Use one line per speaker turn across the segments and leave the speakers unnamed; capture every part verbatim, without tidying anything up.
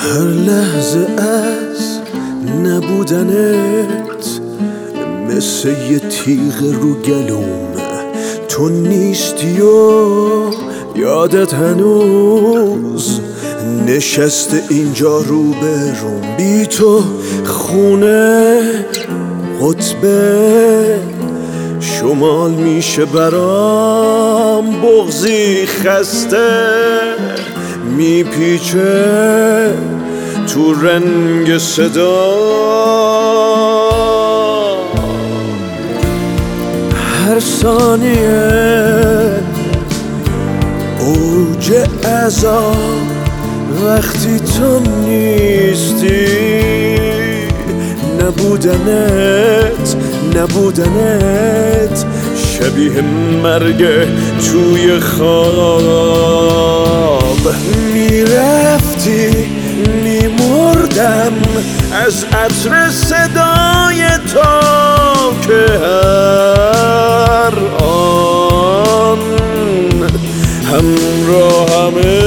هر لحظه از نبودنت مثل یه تیغ رو گلوم، تو نیستی و یادت هنوز نشسته اینجا رو به روم. بی تو خونه قطبه شمال میشه برام، بغضی خسته میپیچه تو رنگ صدا. هر ثانیه اوج عذاب وقتی تو نیستی، نبودنت نبودنت شبیه مرگ توی خواب. میرفتی میمردم از عطر صدای تو که هر آن همراهمه.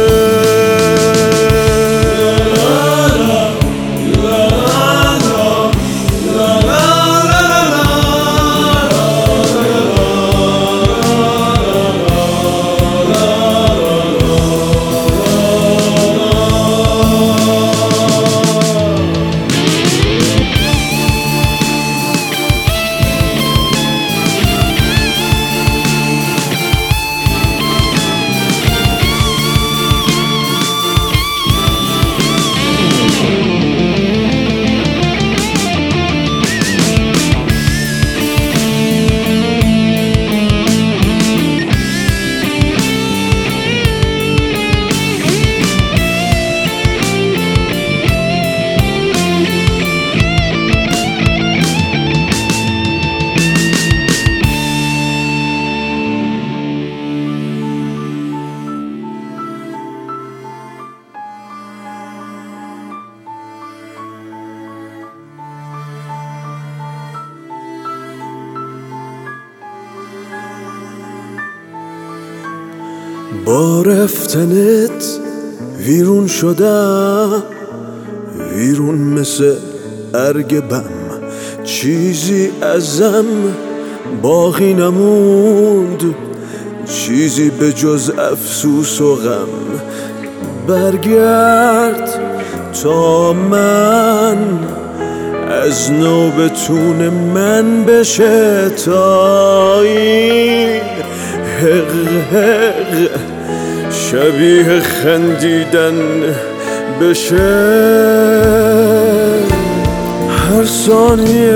با رفتنت ویرون شدم، ویرون مثل ارگ بم، چیزی ازم باقی نموند، چیزی به جز افسوس و غم. برگرد تا من از نو بتون من بشه، تا این حق حق شبیه خندیدن بشه. هر ثانیه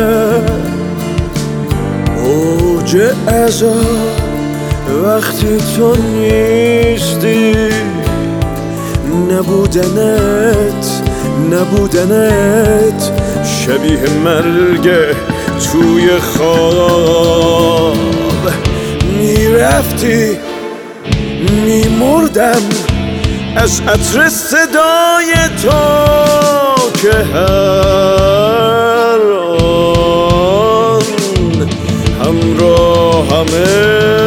اوج عذاب وقتی تو نیستی، نبودنت نبودنت شبیه مرگ توی خواب. میرفتی میمردم از عطر صدای تو که هر آن همراهمه.